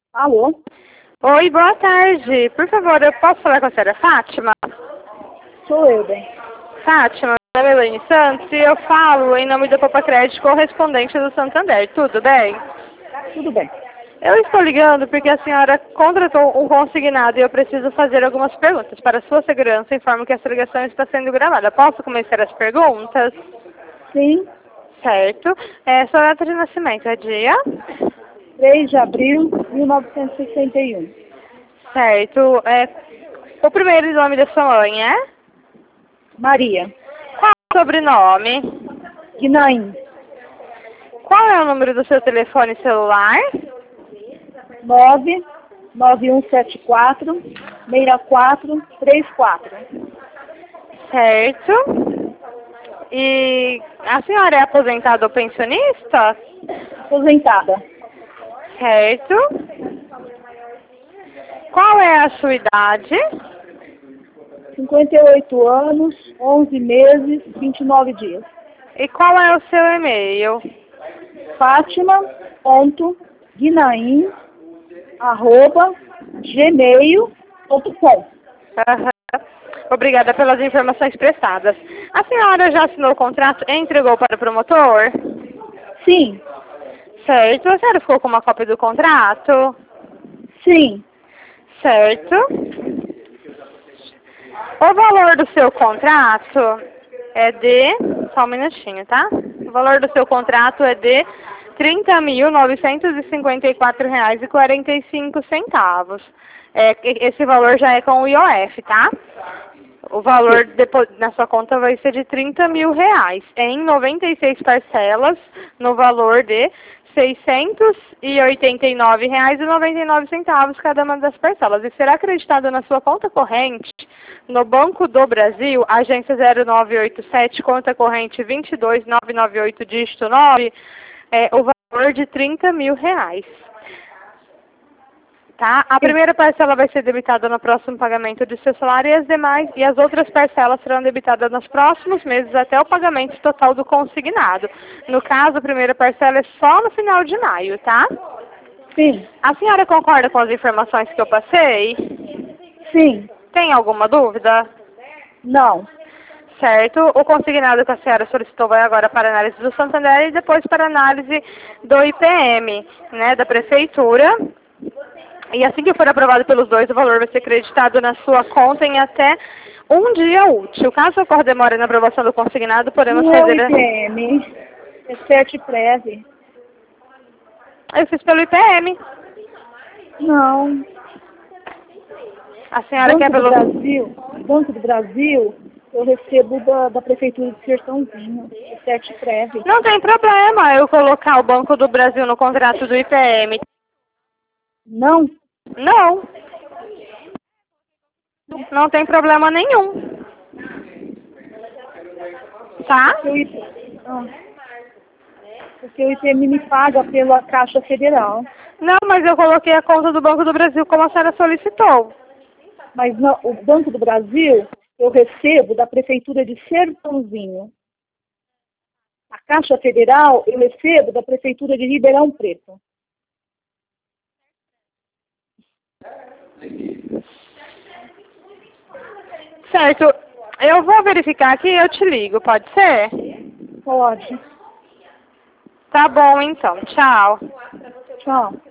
Alô? Oi, boa tarde. Por favor, eu posso falar com a senhora Fátima? Sou eu, bem. Fátima, meu nome é Elaine Santos e eu falo em nome da Popa Crédito, correspondente do Santander. Tudo bem? Tudo bem. Eu estou ligando porque a senhora contratou um consignado e eu preciso fazer algumas perguntas. Para sua segurança, informo que essa ligação está sendo gravada. Posso começar as perguntas? Sim, Certo. Sua data de nascimento é dia? 3 de abril de 1961. Certo. O primeiro nome da sua mãe é? Maria. Qual é o sobrenome? Guinaim. Qual é o número do seu telefone celular? 99174 6434. Certo. E a senhora é aposentada ou pensionista? Aposentada. Certo. Qual é a sua idade? 58 anos, 11 meses, 29 dias. E qual é o seu e-mail? Fátima.guinaim@gmail.com. Aham. Obrigada pelas informações prestadas. A senhora já assinou o contrato e entregou para o promotor? Sim, Certo. A senhora ficou com uma cópia do contrato? sim. Certo. O valor do seu contrato é de... Só um minutinho, tá? O valor do seu contrato é de R$ 30.954,45. Esse valor já é com o IOF, tá? O valor depois, na sua conta vai ser de R$ 30.000, em 96 parcelas, no valor de R$ 689,99 cada uma das parcelas. E será acreditado na sua conta corrente, no Banco do Brasil, agência 0987, conta corrente 22998, dígito 9, o valor de R$ 30.000. Tá? A primeira parcela vai ser debitada no próximo pagamento de seu salário e as outras parcelas serão debitadas nos próximos meses até o pagamento total do consignado. No caso, a primeira parcela é só no final de maio, tá? Sim, A senhora concorda com as informações que eu passei? sim. Tem alguma dúvida? Não. Certo. O consignado que a senhora solicitou vai agora para análise do Santander e depois para análise do IPM, né, da Prefeitura. E assim que for aprovado pelos dois, o valor vai ser creditado na sua conta em até um dia útil. Caso ocorra demora na aprovação do consignado, podemos Não é o fazer... IPM, é CERT-PREV. Eu fiz pelo IPM. Não. A senhora quer pelo... Banco do Brasil, eu recebo da Prefeitura de Sertãozinho, é CERT-PREV. Não tem problema eu colocar o Banco do Brasil no contrato do IPM. Não? Não. Não tem problema nenhum. Tá? Porque o IPM me paga pela Caixa Federal. Não, mas eu coloquei a conta do Banco do Brasil como a senhora solicitou. Mas não, o Banco do Brasil, eu recebo da Prefeitura de Sertãozinho. A Caixa Federal, eu recebo da Prefeitura de Ribeirão Preto. Certo. Eu vou verificar aqui e eu te ligo, pode ser? Pode. Tá bom, então. Tchau. Tchau.